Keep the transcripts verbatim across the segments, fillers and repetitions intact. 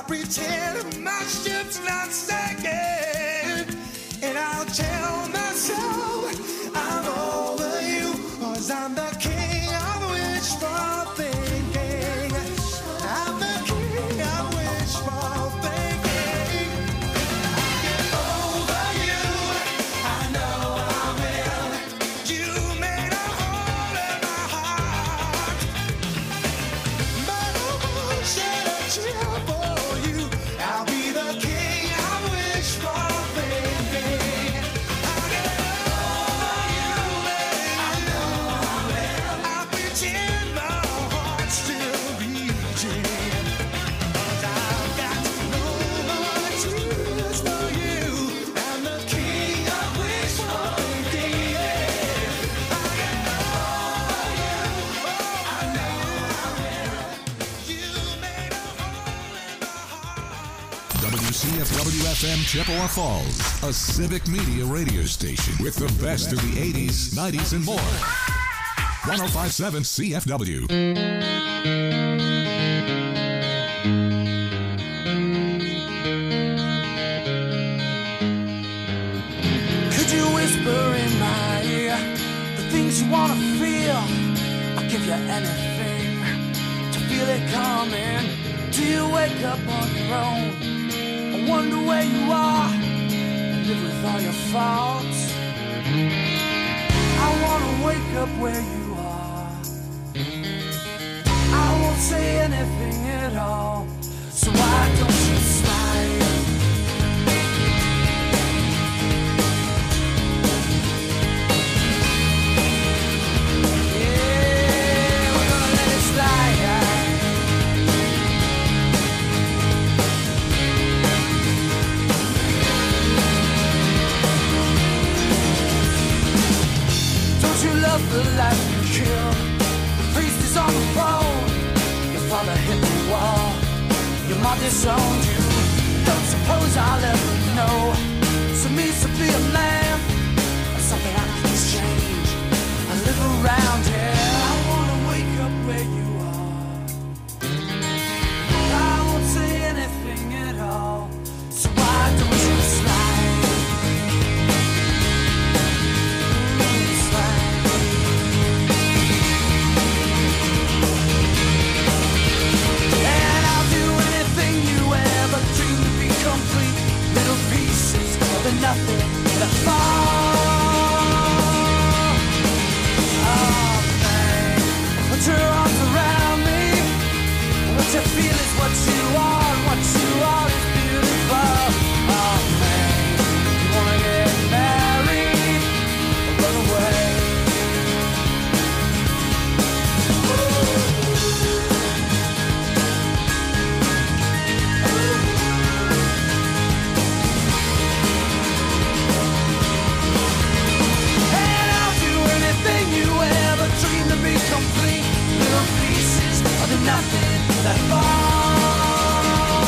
I'll pretend my ship's not sinking, and I'll tell myself I'm over you, 'cause I'm the king of wishful thinking. I'm the king of wishful thinking. I'll get over you, I know I will. You made a hole in my heart, but I won't shed a tear for you. I'll be the king of wishful thinking. I'll get over you, baby. I know I will. I'll pretend my heart's still beating, 'cause I've got no more tears for you. I'm the king of wishful thinking. I'll get over you, oh, I know I will. You made a hole in my heart. W C F W F M Chippewa Falls, a civic media radio station with the best of the eighties, nineties, and more. one oh five point seven C F W. Could you whisper in my ear the things you wanna feel? I'll give you anything to feel it coming. Do you wake up on your own and wonder where you are and live with all your faults? I wanna wake up where you are. I won't say anything at all, so why don't you slide? Yeah, we're gonna let it slide. Don't you love the life you kill? The priest is on the phone. Your father hit the wall. Your mom disowned you. Don't suppose I'll ever know. So means to be a man, or something I can exchange. I live around here. I wanna wake up where you are. I won't say anything at all, so why don't you slide? Ooh, slide. And I'll do anything you ever dreamed to be complete. Little pieces of the nothing that fall. Oh, man. Put your arms around me. What you feel is what you are, and what you are is beautiful. Oh, man. You wanna get married or run away? And I'll do anything you ever dreamed to be complete. Little pieces of the nothing that fall.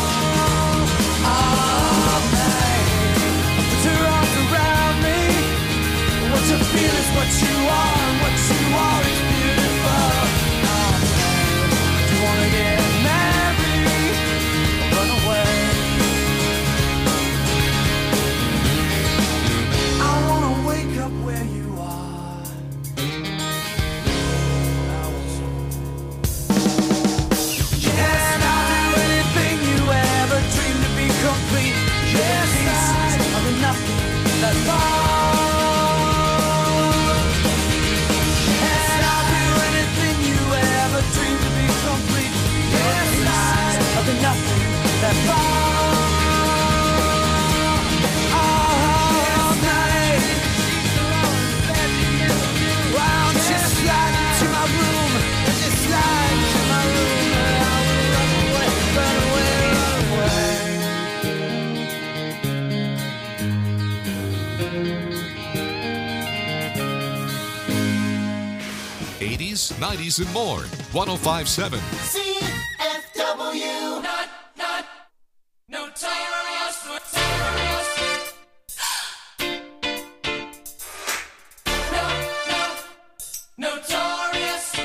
Oh, man. Put your arms around me. What you feel is what you are, and what you are is beautiful. Oh, man. Do you wanna get married or run away? I wanna wake up where you are. Yes, I'll do anything you ever dreamed to be complete. Yes, pieces of the nothing that fall. And I'll do anything you ever dreamed to be complete. Yes, pieces of the nothing that fall. Oh, night. Wow, just slide into my room. Just slide into my room. And I will run away, run away, run away. eighties, nineties, and more. one oh five point seven. C F W. Not, not, notorious, notorious. No, no, notorious.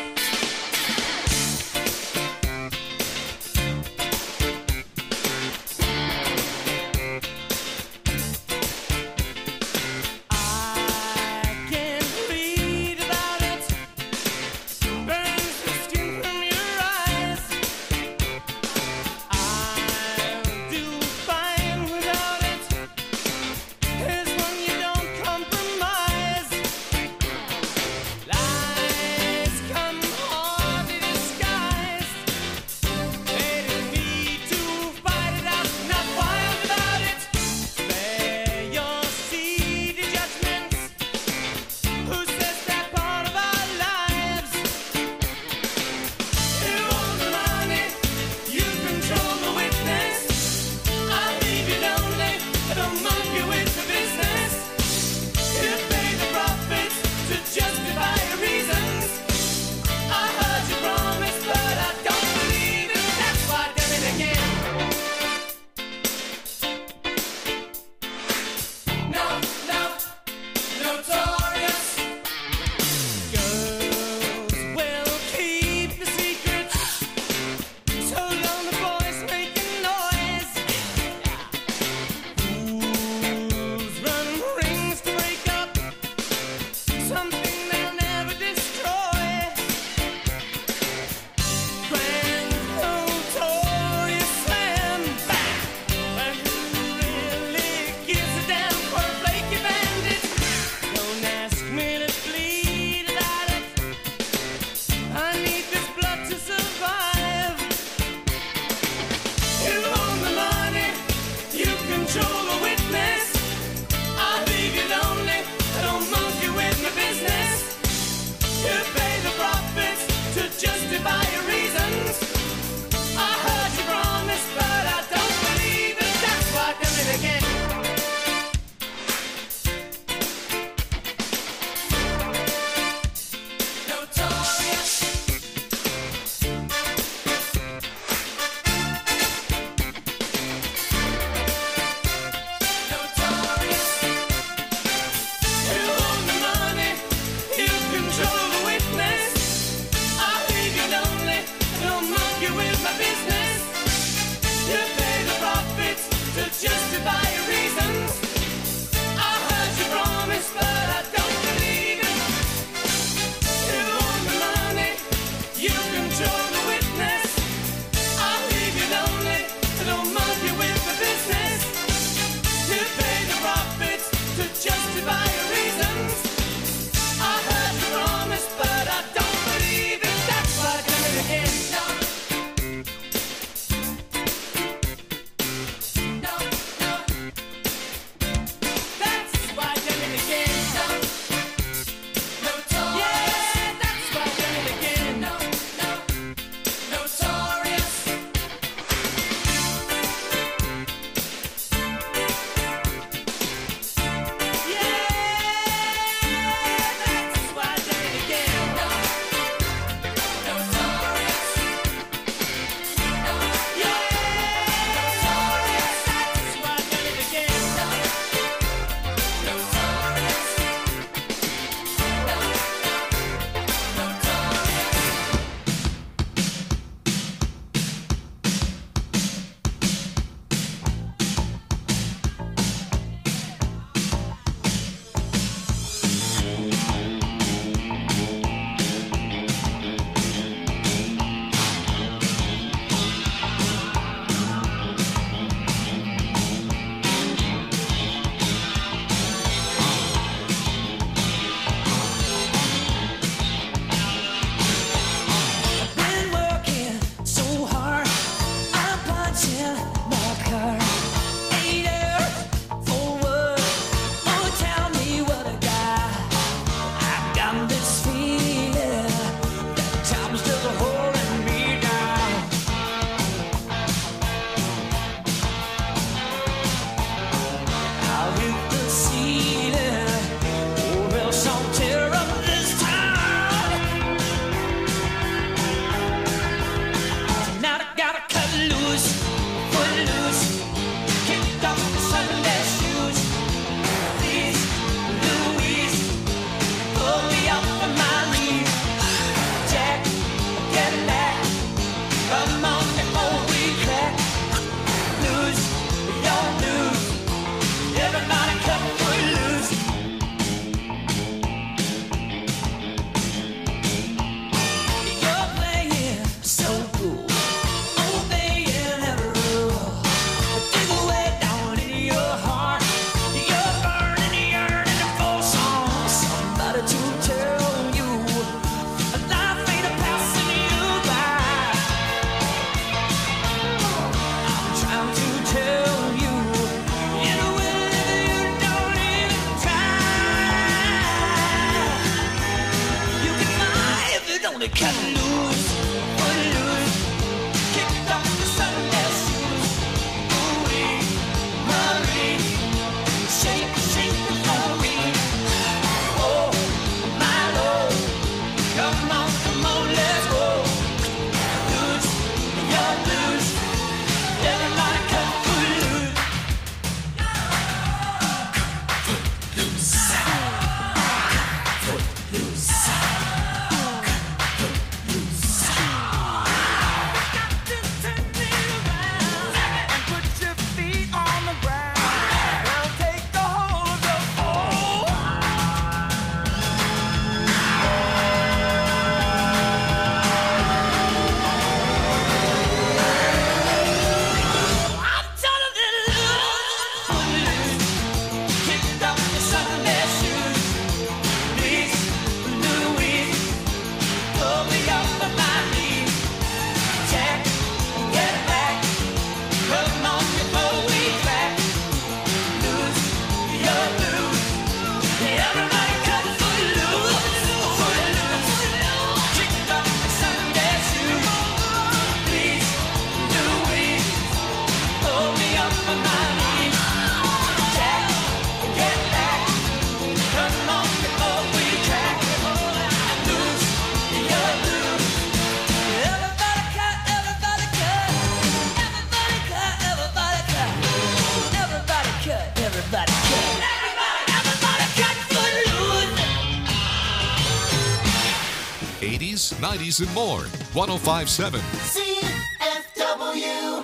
eighties, nineties, and more. one oh five point seven C F W.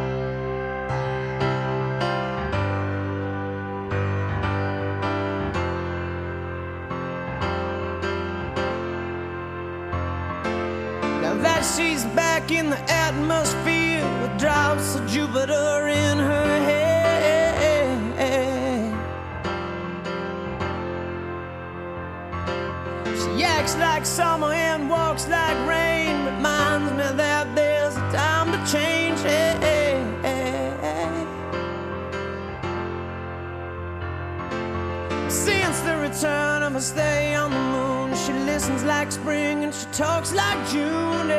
Now that she's back in the atmosphere with drops of Jupiter in her head. She acts like summer and walks like rain. Reminds me that there's a time to change. Since the return of her stay on the moon, she listens like spring and she talks like June.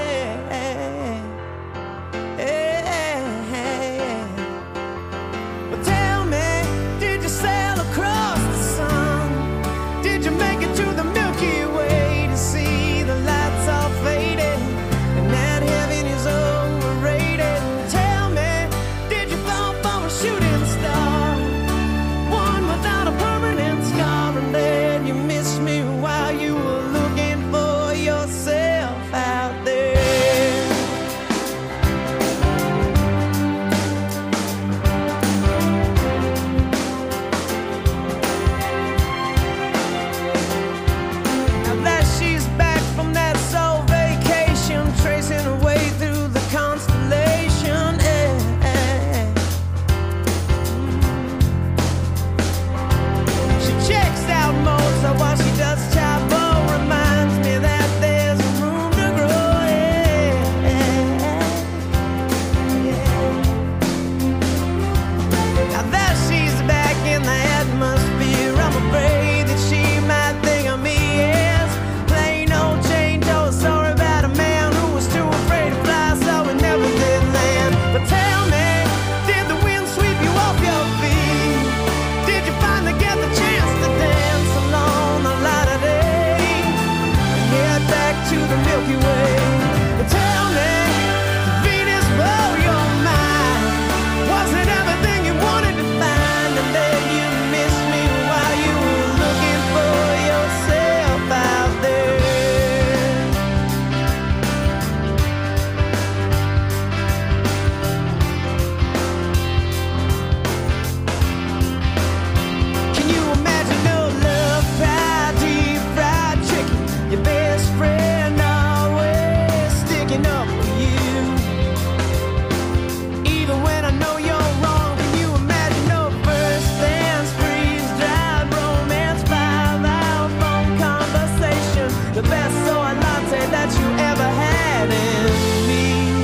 But tell me, did you sail across the sun? Did you make it to the Milky Way to see the lights all faded and that heaven is overrated? Tell me, did you fall for a shooting star, one without a permanent scar, and then you missed me while you were looking for yourself out there? Now that she's back from that soul vacation, tracing her way through the constellation, eh, eh. She checks out Mozart while she does Chavo. Reminds me that there's room to grow, eh, eh, yeah. Now that she's back in the atmosphere, I'm afraid that she might think of me as plain old Jane Doe. Sorry about a man who was too afraid to fly, so we never did land. But tell me, did the wind sweep you off your feet? Did you finally get the chance to dance along the light of day and head back to the Milky Way? But tell me, did Venus blow your mind? Was it everything you wanted to find, and then you missed me while you were looking for yourself out there? Can you imagine no love, fried, deep fried chicken? Your best friend always sticking up for you. Even when I know you're wrong, can you imagine no first dance, freeze dried romance, five hour phone conversation, the best soy latte that you ever had in me?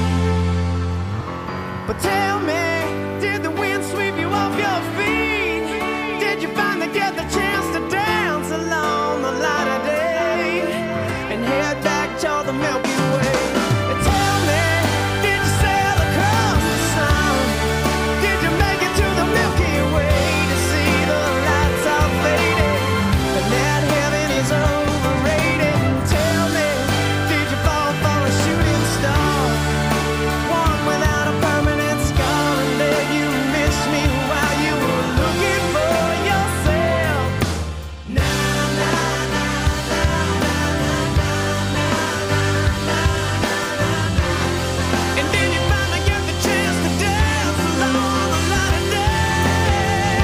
But tell me, did the wind sweep you off your feet? Did you finally get the chance to dance along the light of day and head back toward the Milky Way? And tell me, did you sail across the sun? Did you make it to the Milky Way to see the lights all faded and that heaven is overrated? Tell me, did you fall for a shooting star, one without a permanent scar, and then you missed me while you were looking for yourself? Na na na na na na na na na. And then you finally get the chance to dance along the light of day.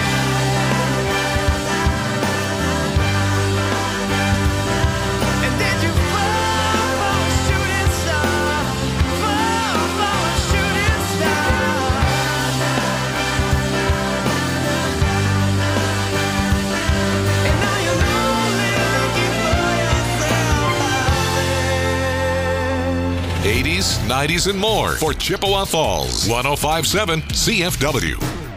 And then you fall for a shooting star, fall for a shooting star. And now you're only looking for yourself out there. eighties, nineties, and more for Chippewa Falls. one oh five point seven C F W.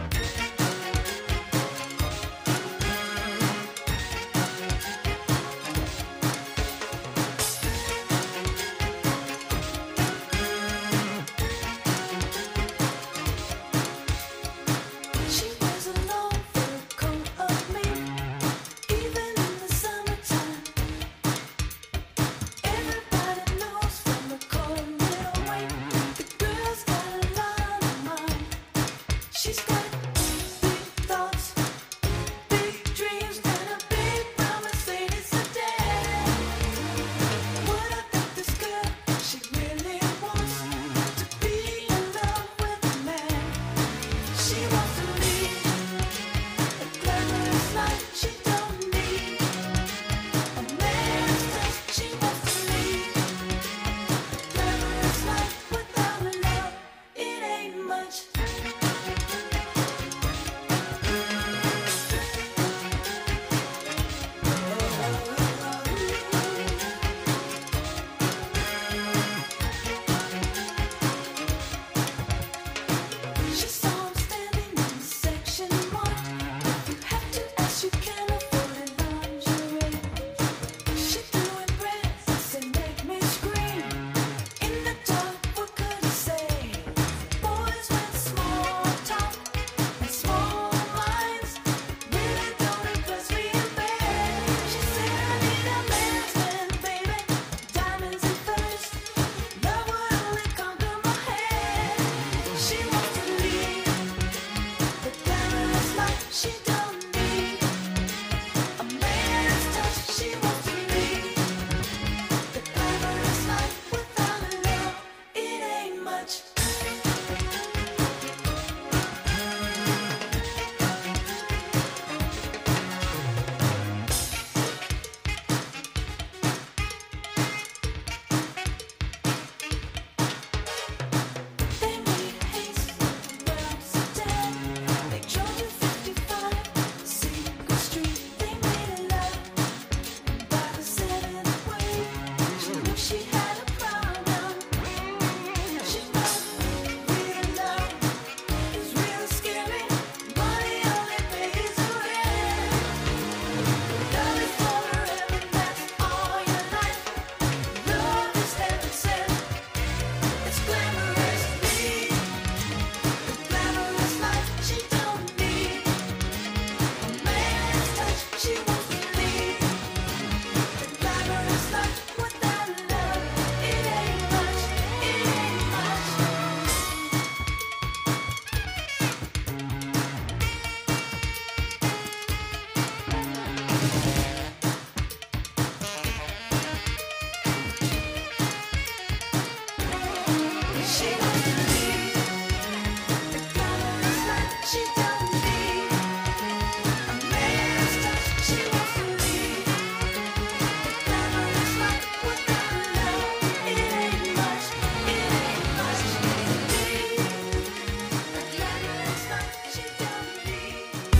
She wears a long fur coat of me, even in the summertime. Everybody knows from the cold little way, the girl's got a lot of mind. She's got big thoughts, big dreams, and a big Mercedes sedan. What a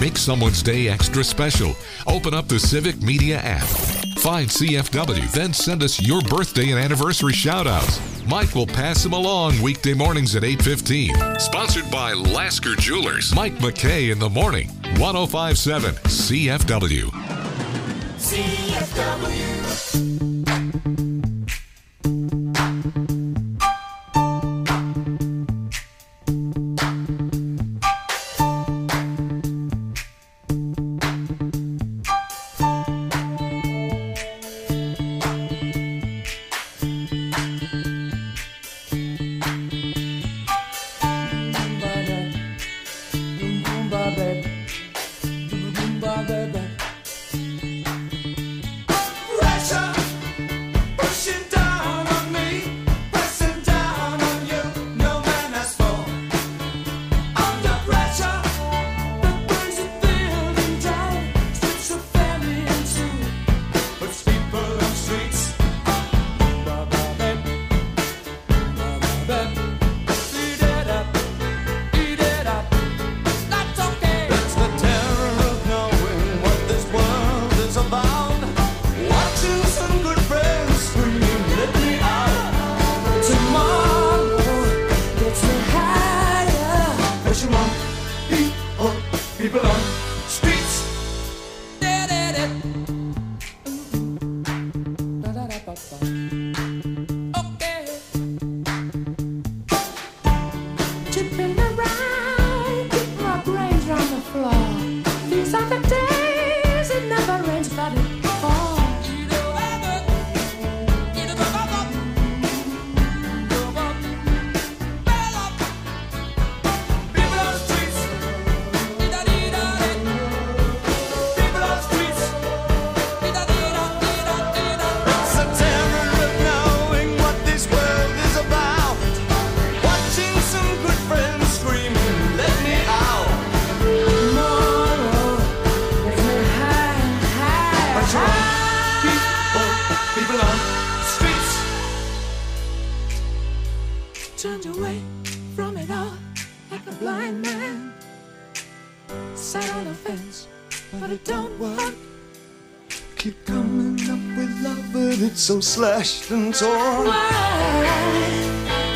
Make someone's day extra special. Open up the Civic Media app. Find C F W, then send us your birthday and anniversary shout-outs. Mike will pass them along weekday mornings at eight fifteen. Sponsored by Lasker Jewelers. Mike McKay in the morning. one oh five point seven C F W. C F W. Pressure pushing down on me, pressing down on you. No man has fall. Under pressure, the burns are building down, strips of family in two, puts people on streets. Eat it up, eat it up. That's okay. That's the terror of knowing what this world is about. Watching some good friends scream, let me out. Tomorrow gets me higher. Pressure on people, people on streets. Okay. Tipping around, keep my brains on the floor. These are the days it never rains, but it falls. People on streets. People on streets. It's the terror of knowing what this world is about. Watching some good friends screaming, let me out. Tomorrow gets me higher, Pressure higher. on people, people on streets. Turned away from it all like a blind man. Sat on the fence, but it don't work. Keep coming up with love, but it's so slashed and torn. Why?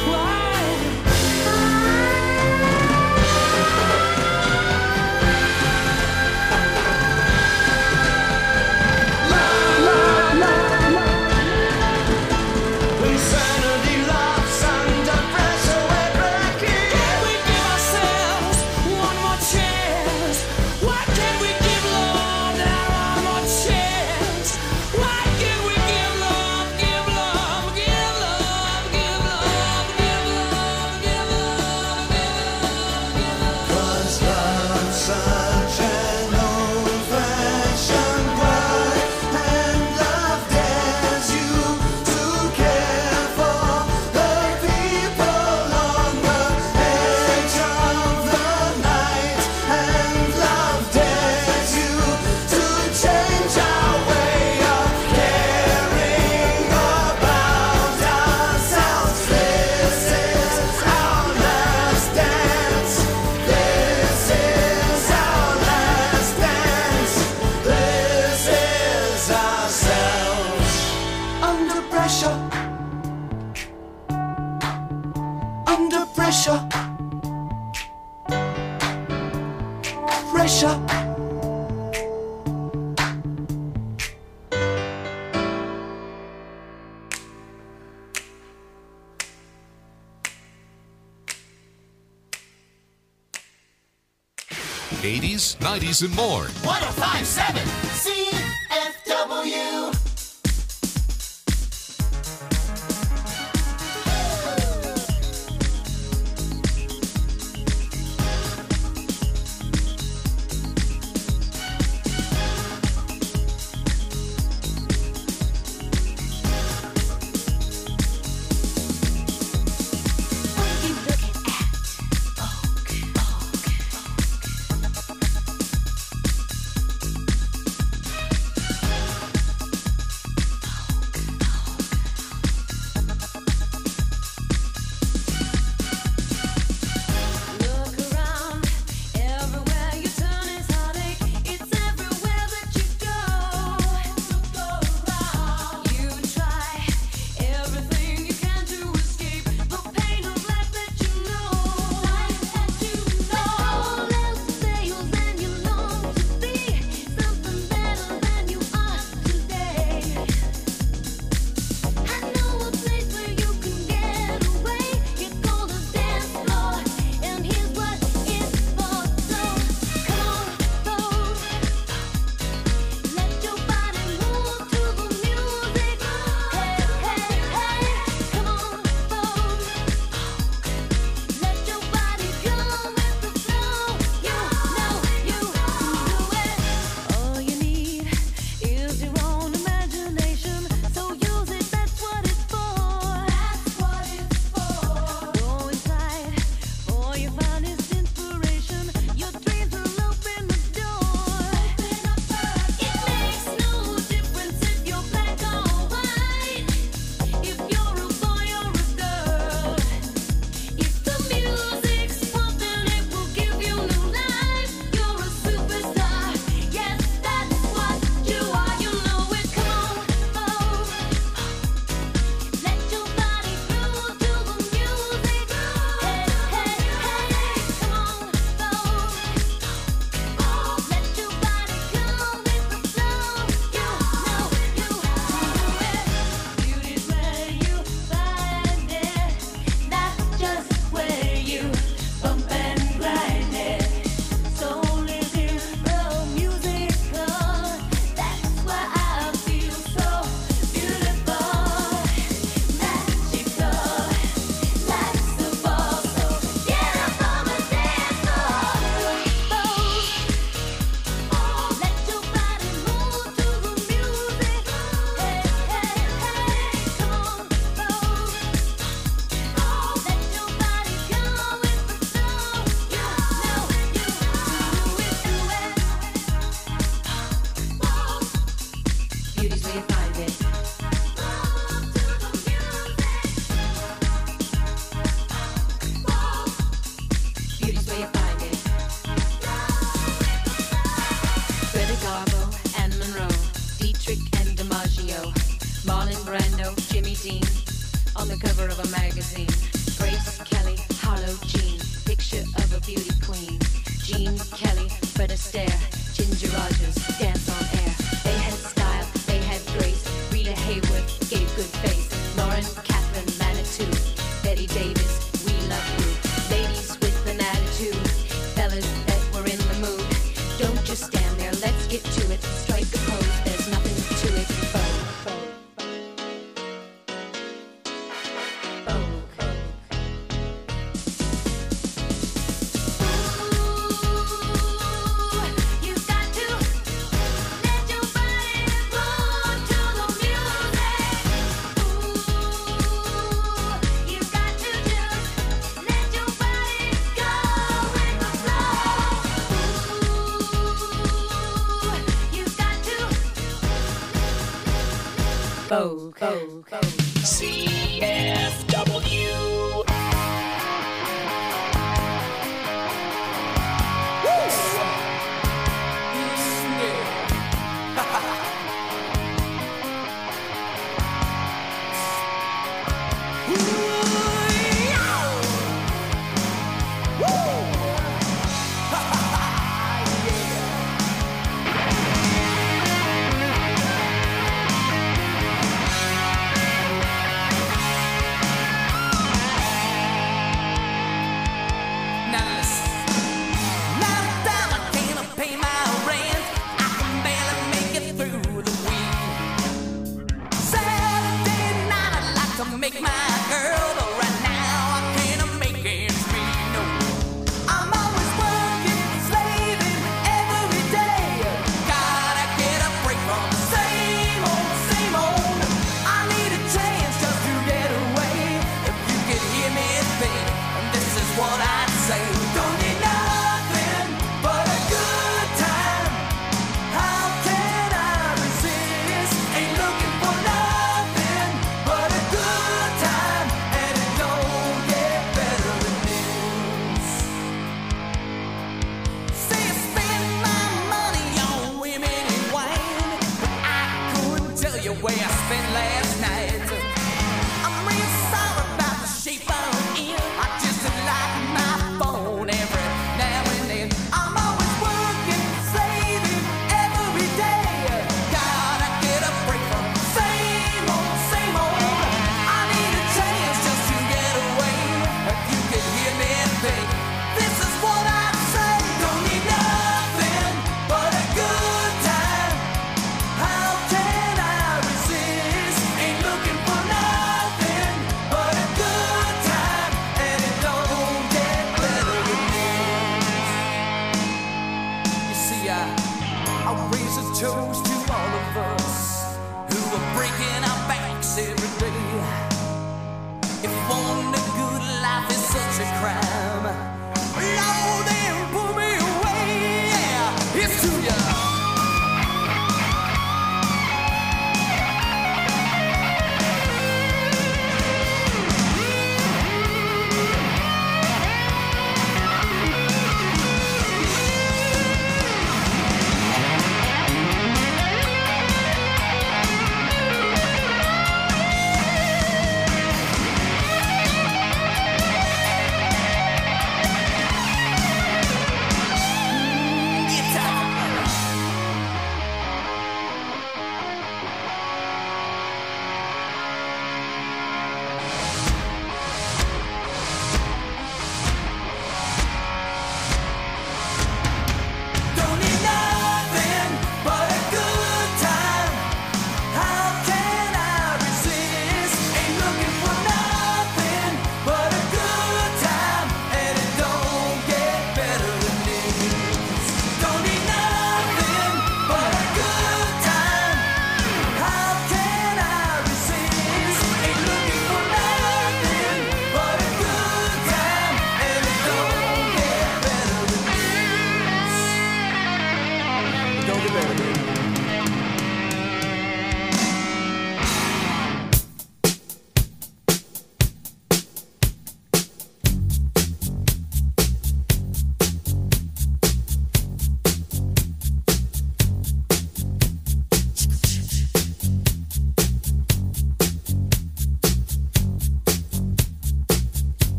Insanity laughs under pressure, we're breaking. Can we give ourselves one more chance? Why can't we give love that one more chance? Why can't we give love, give love, give love, give love, give love, give love, give love, give love? 'Cause love's such an old-fashioned word, and love dares you to care for the people on the edge of the night, and love dares you to change our way of caring about ourselves. This is our last dance. This is our last dance. This is ourselves. Under pressure. Under pressure. Pressure. eighties, nineties, and more. one oh five point seven C F W. Marlon Brando, Jimmy Dean, on the cover of a magazine. Grace Kelly, Harlow Jean, picture of a beauty queen. Jean Kelly, Fred Astaire, Ginger Rogers, dance on air. They had style, they had grace. Rita Hayworth gave good face. Lauren Catherine Manitou, Betty Davis, we love you. Ladies with an attitude, fellas that were in the mood. Don't just stand there, let's get to it. Strike a pose, there's nothing to it. Vogue, vogue, vogue, vogue. You got to let your body move to the music. Ooh, you got to just let your body go with the flow. Ooh, you got to Vogue, vogue, vogue. C F W. Now listen. Now that I can't pay my rent, I can barely make it through the week. Saturday night I'd like to make my girl, but right now I can't make ends meet. No, I'm always working, slaving every day. Gotta get a break from the same old, same old. I need a chance just to get away. If you could hear me think, this is what I'd say. Don't need nothing but a good time. How can I resist? Ain't looking for nothing but a good time, and it don't get better than this. Say I spend my money on women and wine, but I couldn't tell you where I spent last night. I'm real sorry about the shape I'm in. I just like my phone every now and then. I'm always working, slaving every day. Gotta get a break from the same old, same old. I need a chance just to get away. If you could hear me think, this is what I'd say. Don't need nothing but a good time. How can I resist? Ain't looking for nothing but a good time, and it don't get better than this. You see, I, I raise a toast to all of us who are breaking our backs every day. If wanting a good life is such a crime, Lord, then pull me away. Yeah, it's to ya.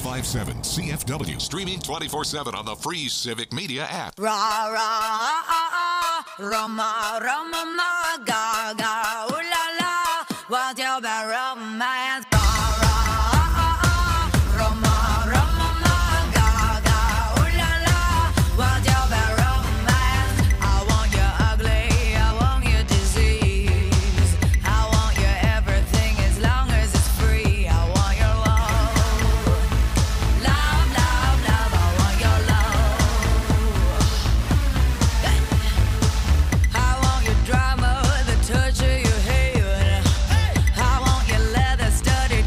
five seven C F W. Streaming twenty-four seven on the free Civic Media app. Ra ra Roma Roma ma ga ga ooh la la, what's your bad romance? Ra ra Roma Roma ma ga ga ooh la la, what's your bad romance? I want you ugly, I want you disease, I want you everything as long as it's free. I want your love, love, love, love. I want your love. I want your drama, the touch of your hair. I want your leather studded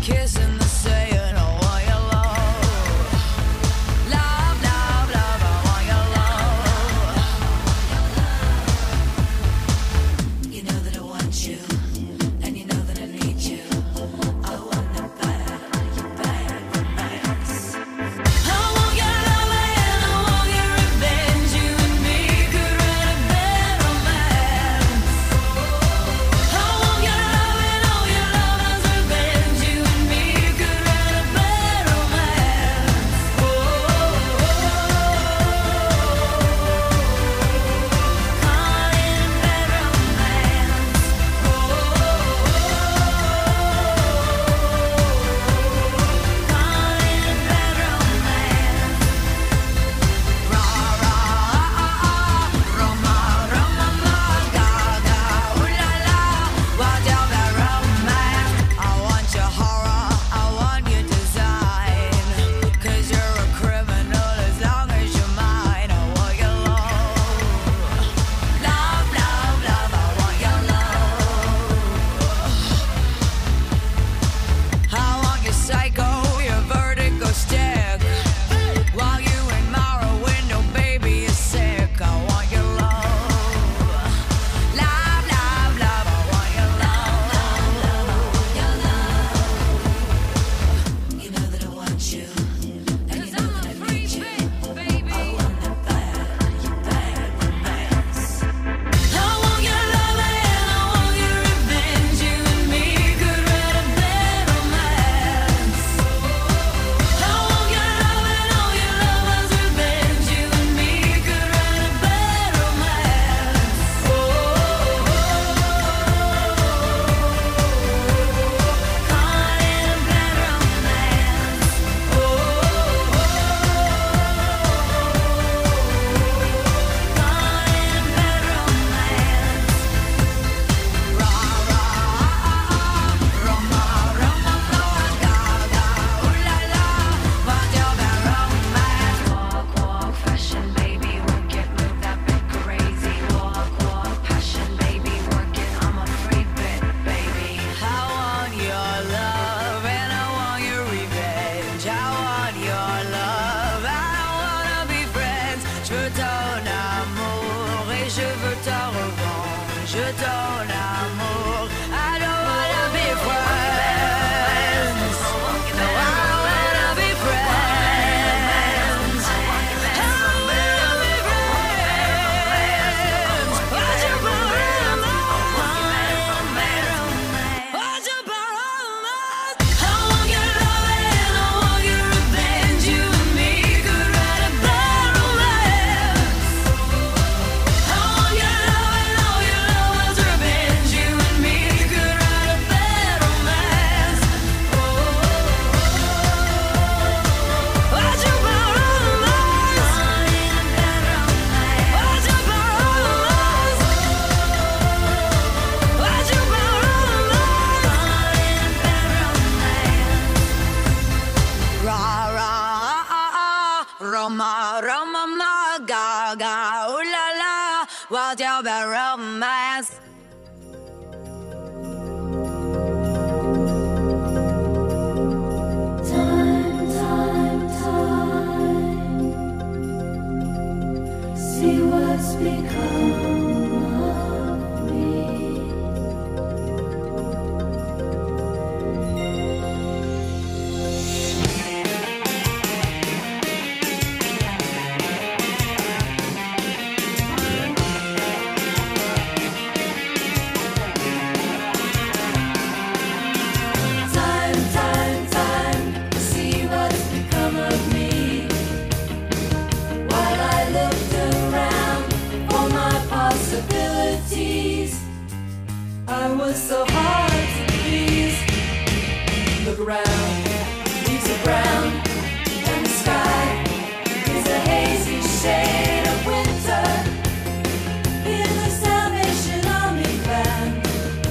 I was so hard to please. Look around, leaves are brown, and the sky is a hazy shade of winter. In the Salvation Army band,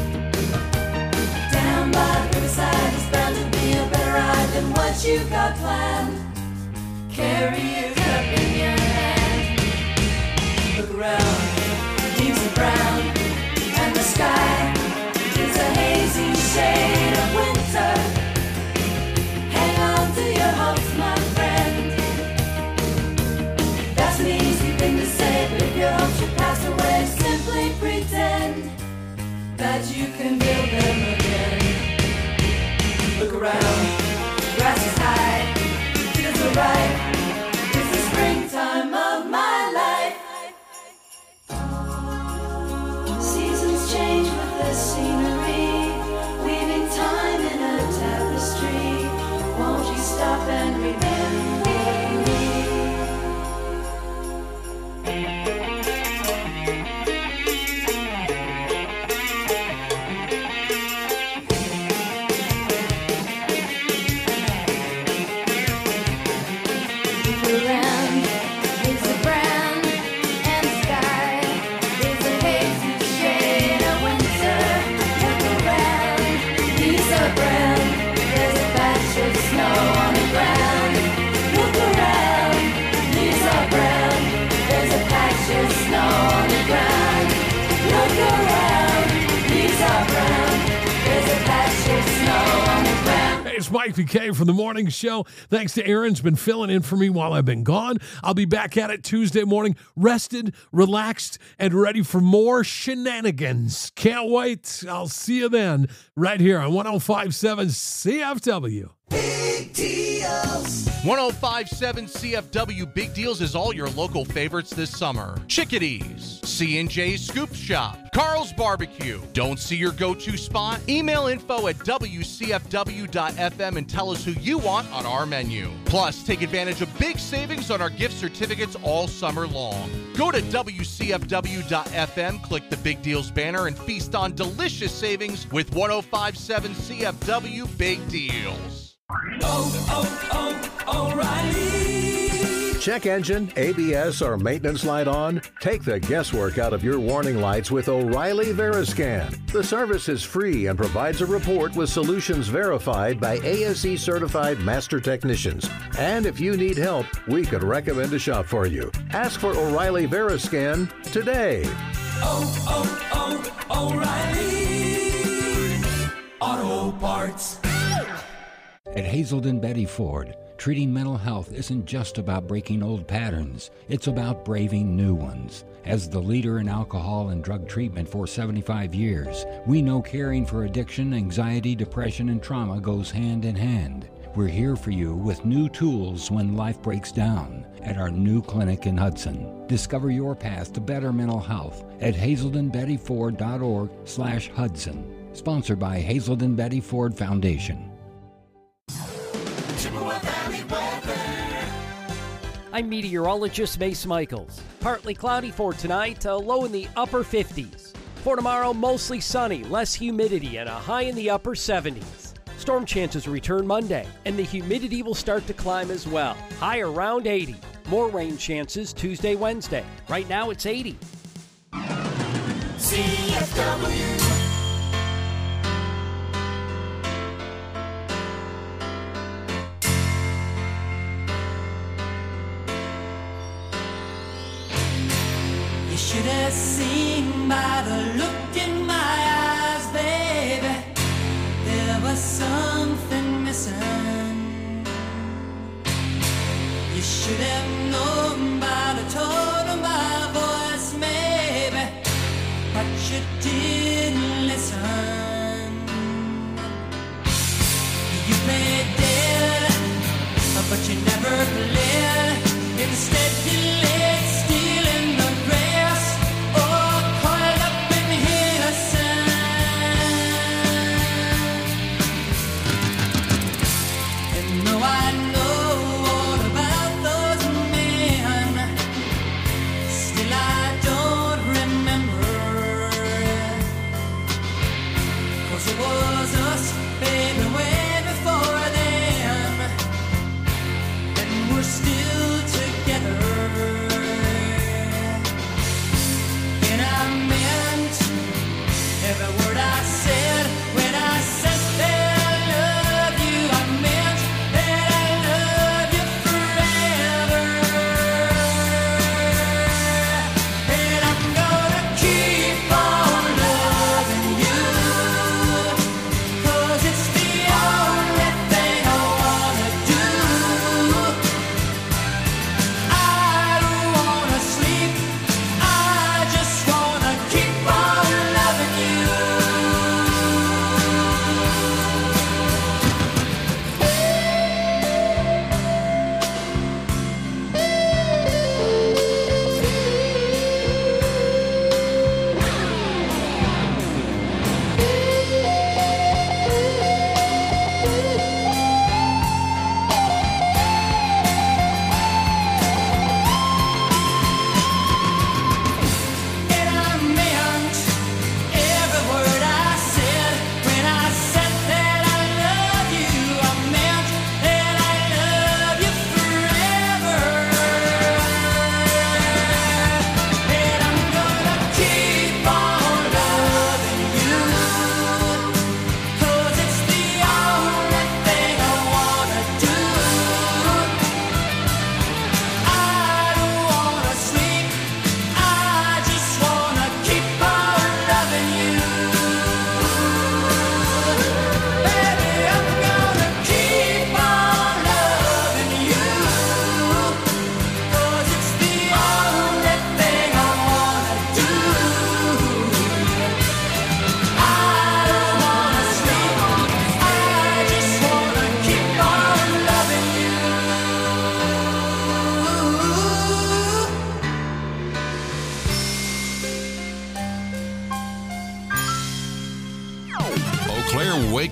down by the riverside is bound to be a better ride than what you got planned. Carry your cup in your hand. Look around, leaves are brown, and the sky is a hazy shade of winter. Hang on to your hopes, my friend. That's an easy thing to say, but if your hopes should pass away, simply pretend that you can build them again. Look around, grass is high, fields are ripe. It's the springtime of my life. Seasons change with the scenery, weaving time in a tapestry. Won't you stop and remember me? Look around, leaves are brown, and the sky is a hazy shade of winter. Look around, leaves are brown, there's a patch of snow on the ground. Look around, leaves are brown, there's a patch of snow on the ground. Look around, leaves are brown, there's a patch of snow on the ground. Hey, it's Mike V K from The Morning Show. Thanks to Aaron's been filling in for me while I've been gone. I'll be back at it Tuesday morning, rested, relaxed, and ready for more shenanigans. Can't wait. I'll see you then right here on one oh five point seven C F W. Big deals. one oh five point seven C F W Big Deals is all your local favorites this summer. Chickadees, C and J Scoop Shop, Carl's Barbecue. Don't see your go-to spot? Email info at W C F W dot F M and tell us who you want on our menu. Plus, take advantage of big savings on our gift certificates all summer long. Go to W C F W dot F M, click the Big Deals banner, and feast on delicious savings with one oh five point seven C F W Big Deals. Oh, oh, oh, O'Reilly. Check engine, A B S, or maintenance light on? Take the guesswork out of your warning lights with O'Reilly Veriscan. The service is free and provides a report with solutions verified by A S E certified master technicians. And if you need help, we could recommend a shop for you. Ask for O'Reilly Veriscan today. Oh, oh, oh, O'Reilly Auto Parts. At Hazelden Betty Ford, treating mental health isn't just about breaking old patterns, it's about braving new ones. As the leader in alcohol and drug treatment for seventy-five years, we know caring for addiction, anxiety, depression, and trauma goes hand in hand. We're here for you with new tools when life breaks down at our new clinic in Hudson. Discover your path to better mental health at hazelden betty ford dot org slash Hudson. Sponsored by Hazelden Betty Ford Foundation. I'm meteorologist Mace Michaels. Partly cloudy for tonight, a low in the upper fifties. For tomorrow, mostly sunny, less humidity, and a high in the upper seventies. Storm chances return Monday, and the humidity will start to climb as well. High around eighty. More rain chances Tuesday, Wednesday. Right now, it's eighty. C F W. Should have seen by the look in my eyes, baby, there was something missing. You should have known by the tone of my voice, maybe, but you didn't listen. You played dead, but you never played. Instead you laid still in the grass, or coiled up in innocence. And though I know all about those men, still I don't remember.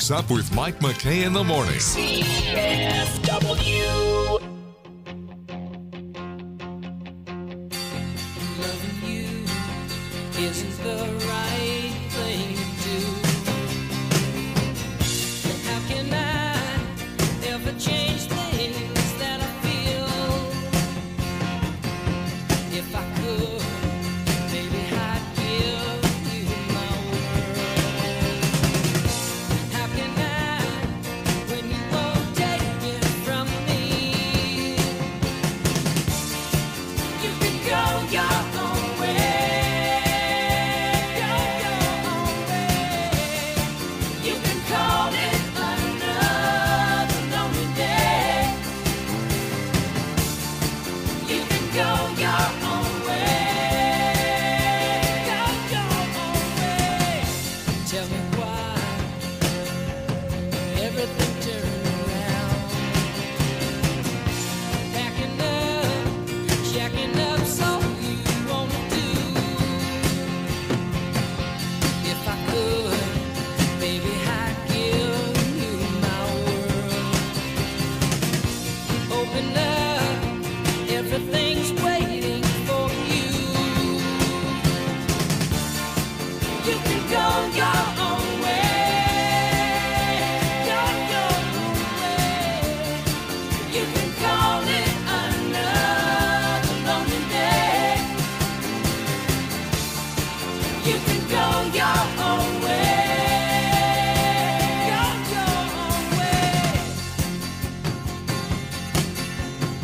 What's Up with Mike McKay in the morning. C F W. Loving you isn't the right thing to do. How can I ever change things that I feel? If I could, maybe I'd give you my world. How can I, when you won't take it from me? You can go your own way. Go your own way. You can call it another lonely day. You can go your own way. Go your own way. Tell me why everything turned around. Backing up, checking up, so you wanna do. If I could, baby, I'd give you my world. Open up, everything's waiting for you. You can go your own way. Go your own way. You can call it another lonely day. You can go your own way. Go your own way.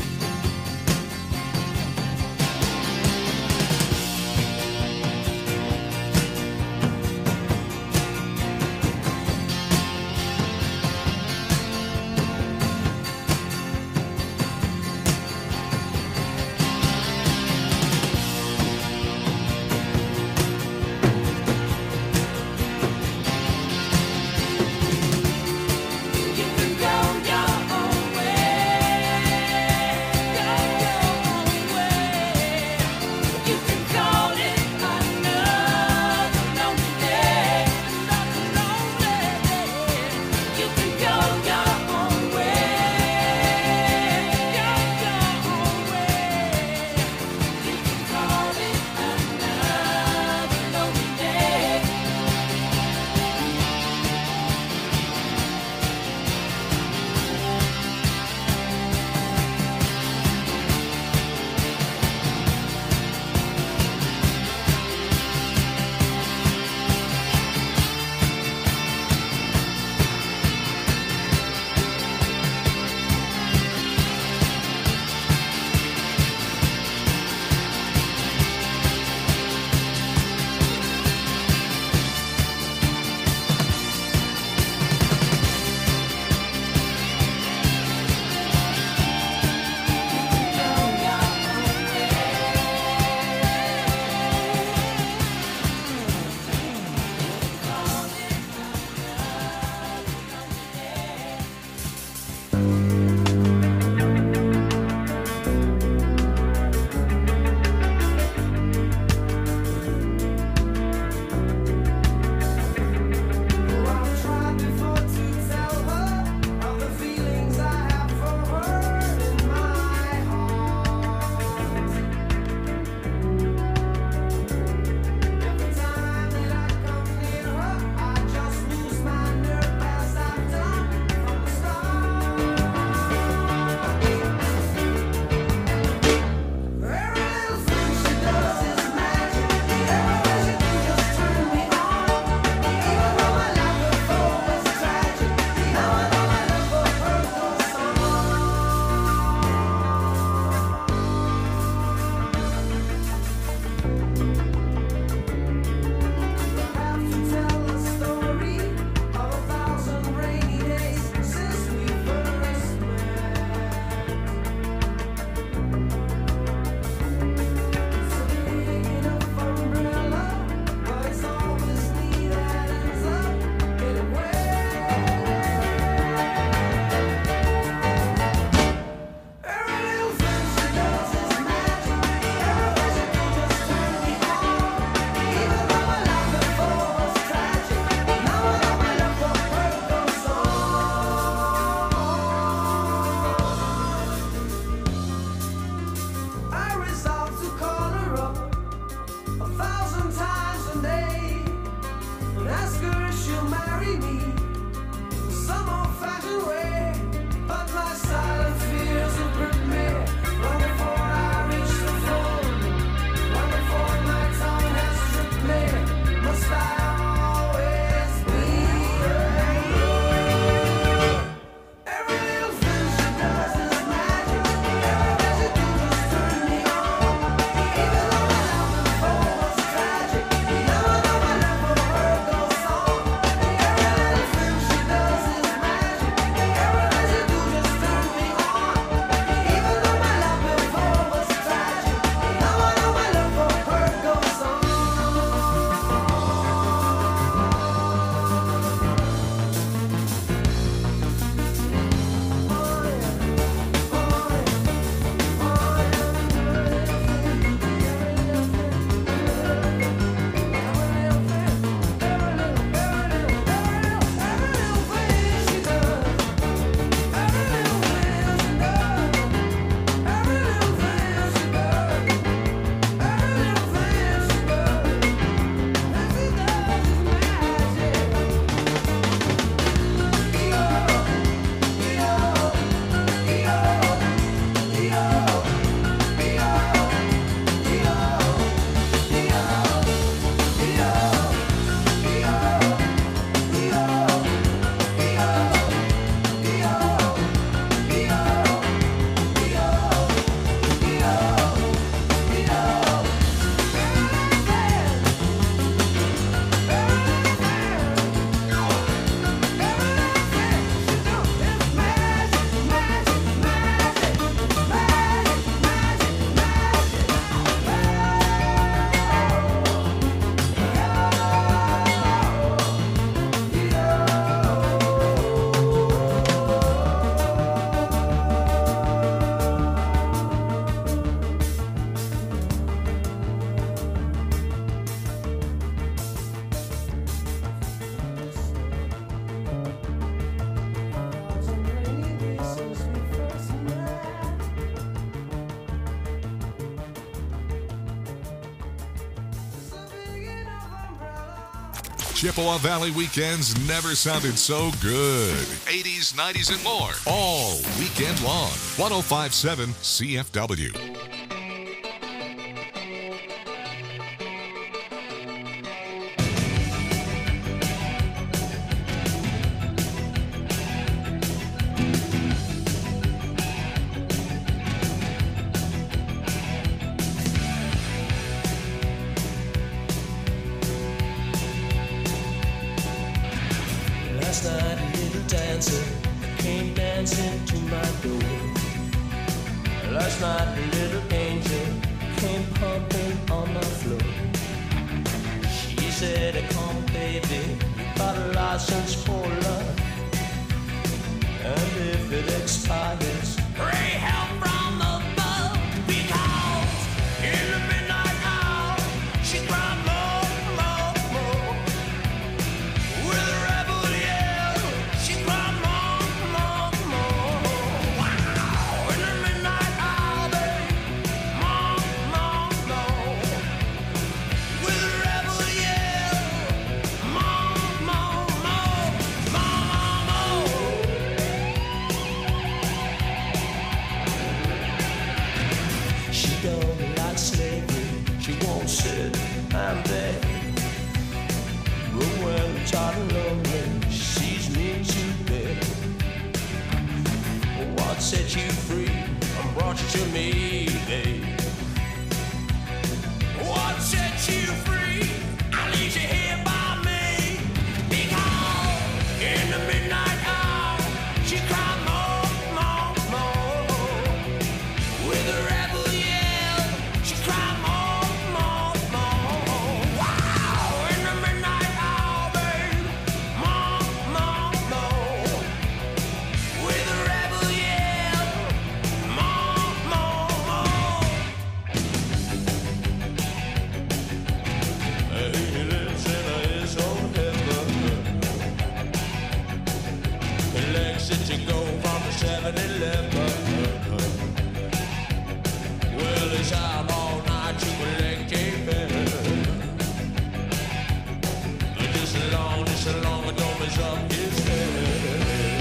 Chippewa Valley weekends never sounded so good. eighties, nineties, and more. All weekend long. one oh five point seven C F W. Last night a little dancer came dancing to my door. Last night a little angel came pumping on the floor. She said, come baby, you got a license for love. And if it expires, pray help from above. Because in the midnight hour, she cried more, more, more. With a rebel yell, she cried more, more, more. Wow, in the midnight hour, babe, more, more, more. With a rebel yell, more, more, more, more, more. She don't like slavery, she won't sit and beg. But when I'm tired and lonely, she sees me to bed. What set you free and brought you to me, babe? What set you free? I leave you here by me. Because in the midnight hour, she cried more, more, more. With a rebel yell, she cried more, more, more. Wow, in the midnight hour, babe, more, more, more. With a rebel yell, more, more, more. He lives in his own heaven. He likes it to go from the seven eleven. Well, he's out all night to collect a pen. Just as long, just as long as don't mess up his head.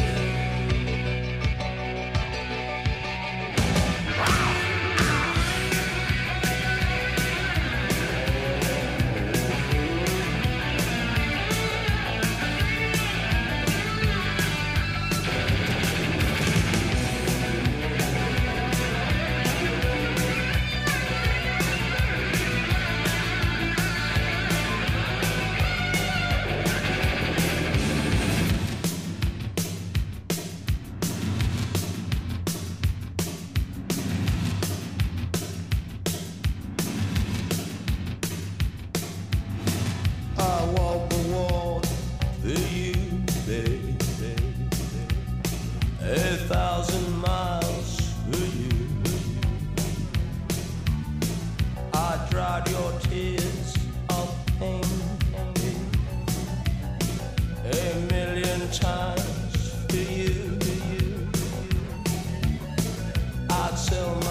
I walk the walk for you, baby. A thousand miles for you. I dried your tears of pain a million times for you. I'd sell my